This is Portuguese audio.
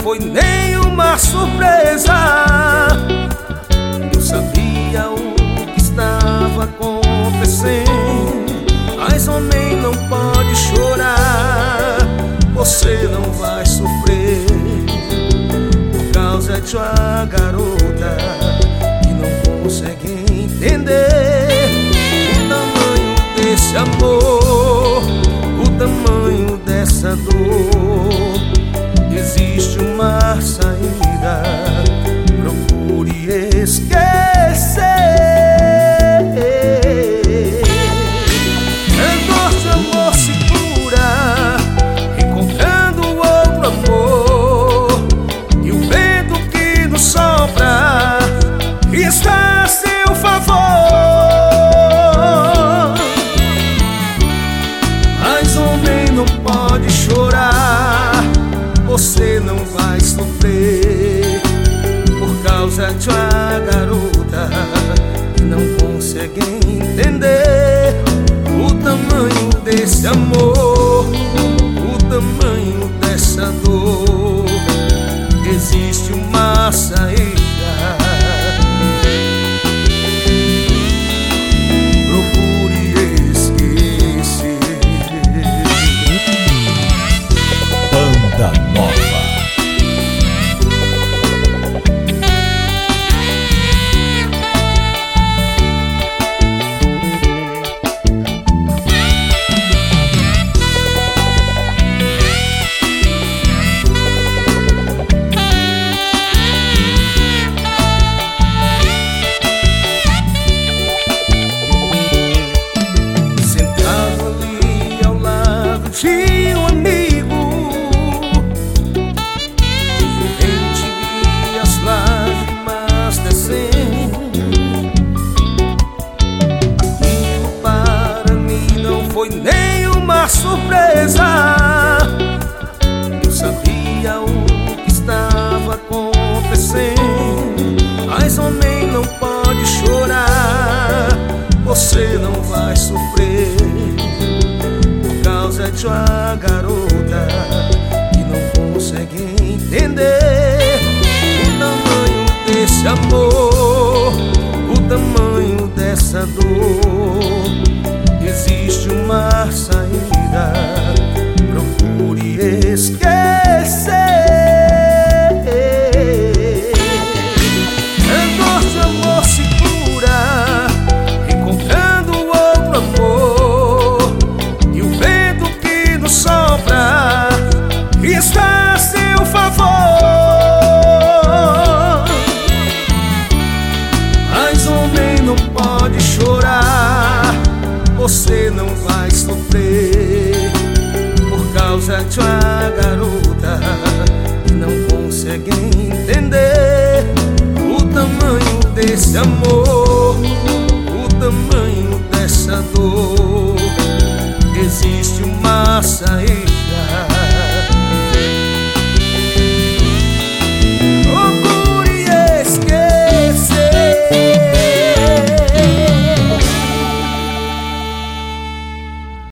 foi nenhuma surpresa. Eu sabia o que estava acontecendo, mas homem não pode chorar. Você não vai sofrer por causa de uma garota que não consegue entender o tamanho desse amor, o tamanho dessa dor. Existe uma saída, procure esquecer. A dor de amor se cura encontrando outro amor, e o vento que nos sopra está a seu favor. Mas homem não pode chorar, você não vai sofrer por causa de uma garota que não consegue entender o tamanho desse amor, o tamanho dessa dor. Existe uma saída, procure esquecer. Banda Nova. De um amigo, de repente vi as lágrimas descendo. Aquilo para mim não foi nenhuma surpresa. Eu sabia o que estava acontecendo, mas homem não pode chorar. Você não vai sofrer de uma garota que não consegue entender o tamanho desse amor, o tamanho dessa dor. Existe uma saída, procure esquecer. A dor de amor se cura encontrando outro amor, e o vento sopra está a seu favor. Mas homem não pode chorar, você não vai sofrer por causa de uma garota que não consegue entender o tamanho desse amor,